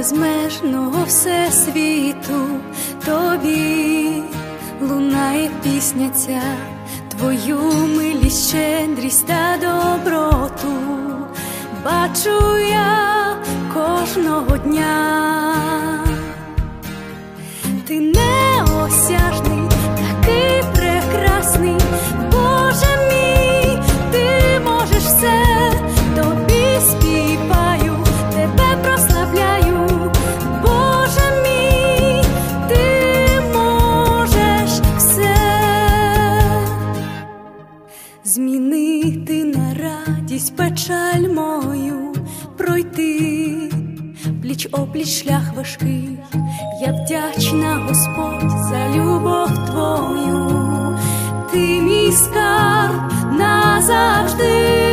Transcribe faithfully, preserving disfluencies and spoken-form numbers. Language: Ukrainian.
безмежного всесвіту, тобі лунає пісня ця, твою милість, щедрість та доброту бачу я кожного дня. Ти неосяжний, такий прекрасний, Боже мій, ти можеш все, тобі співаю, тебе прославляю, Боже мій, ти можеш все змінити на радість печаль мою, пройти пліч-опліч шлях важкий. Я вдячна, Господь, за любов твою, ти мій скарб назавжди.